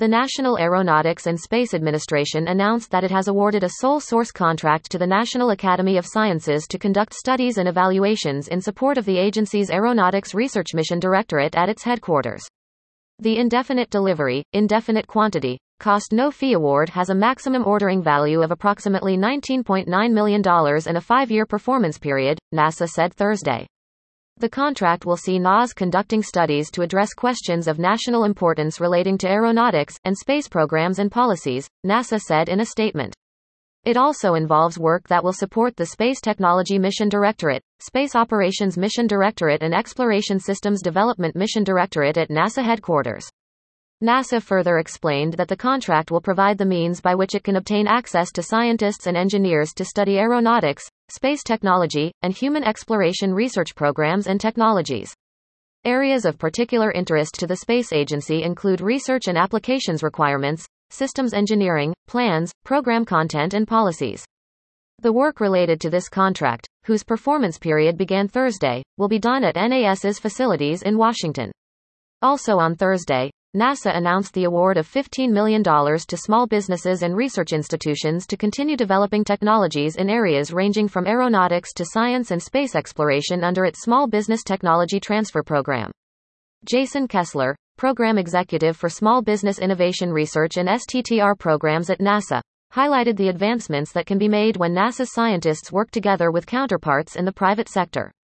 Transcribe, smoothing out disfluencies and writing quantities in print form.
The National Aeronautics and Space Administration announced that it has awarded a sole source contract to the National Academy of Sciences to conduct studies and evaluations in support of the agency's Aeronautics Research Mission Directorate at its headquarters. The indefinite delivery, indefinite quantity, cost no fee award has a maximum ordering value of approximately $19.9 million and a 5-year performance period, NASA said Thursday. The contract will see NAS conducting studies to address questions of national importance relating to aeronautics and space programs and policies, NASA said in a statement. It also involves work that will support the Space Technology Mission Directorate, Space Operations Mission Directorate and Exploration Systems Development Mission Directorate at NASA headquarters. NASA further explained that the contract will provide the means by which it can obtain access to scientists and engineers to study aeronautics, space technology, and human exploration research programs and technologies. Areas of particular interest to the space agency include research and applications requirements, systems engineering, plans, program content and policies. The work related to this contract, whose performance period began Thursday, will be done at NAS's facilities in Washington. Also on Thursday, NASA announced the award of $15 million to small businesses and research institutions to continue developing technologies in areas ranging from aeronautics to science and space exploration under its Small Business Technology Transfer Program. Jason Kessler, Program Executive for Small Business Innovation Research and STTR programs at NASA, highlighted the advancements that can be made when NASA's scientists work together with counterparts in the private sector.